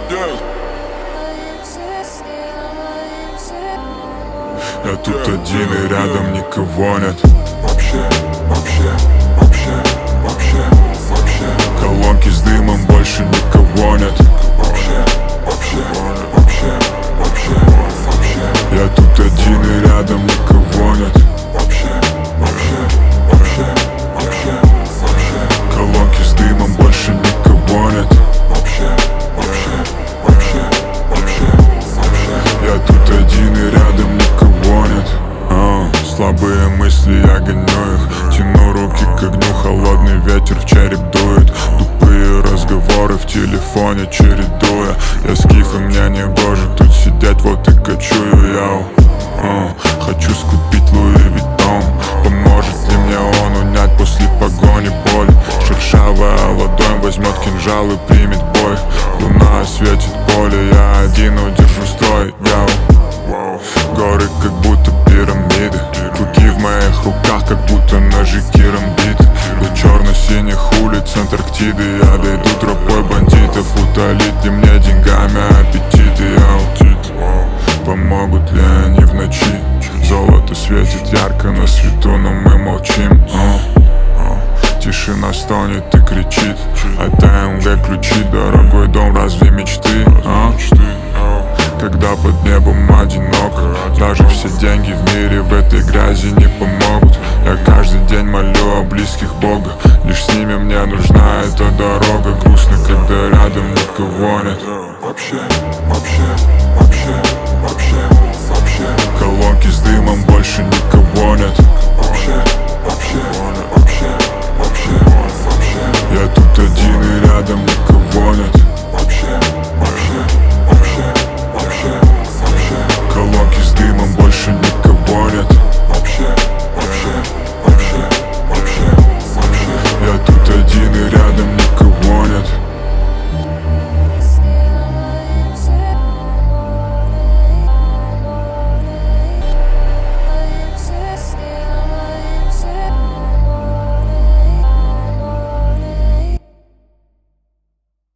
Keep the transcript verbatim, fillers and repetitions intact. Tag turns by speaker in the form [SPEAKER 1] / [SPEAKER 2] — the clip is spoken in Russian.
[SPEAKER 1] Я тут один и рядом никого нет.
[SPEAKER 2] Вообще, вообще, вообще, вообще, вообще.
[SPEAKER 1] Колонки с дымом, больше никого нет.
[SPEAKER 2] Вообще, вообще, вообще, вообще, вообще.
[SPEAKER 1] Я тут один и рядом никого нет.
[SPEAKER 2] Вообще, вообще, вообще, вообще, вообще.
[SPEAKER 1] Колонки с дымом, больше никого нет.
[SPEAKER 2] Вообще, вообще, вообще, вообще, вообще.
[SPEAKER 1] Я тут один и рядом никого нет. а, Слабые мысли, я гоню их. Тяну руки к огню, холодный ветер в череп дует. Тупые разговоры в телефоне чередуя. Я скиф и мне не гоже тут сидеть, вот и кочую я. а, Хочу скупить Луи Виттон. Поможет ли мне он унять после погони боль? Шершавая ладонь возьмет кинжал и примет бой. Луна осветит поле, я один удержу строй. Я горы как будто пирамиды. Руки в моих руках, как будто ножи керамбиты. До черно-синих улиц Антарктиды я дойду тропой бандитов. Утолит ли мне деньгами аппетиты? Я помогут ли они в ночи? Золото светит ярко на свету, но мы молчим. Тишина стонет и кричит. Отдай МГ ключи, дорогой дом, разве мечты? А? Когда под небом одиноко, даже все деньги в мире в этой грязи не помогут. Я каждый день молю о близких Бога, лишь с ними мне нужна эта дорога. Грустно, когда рядом никого нет.
[SPEAKER 2] Вообще, вообще, вообще, вообще, вообще.
[SPEAKER 1] Колонки с дымом, больше никого нет.
[SPEAKER 2] Вообще,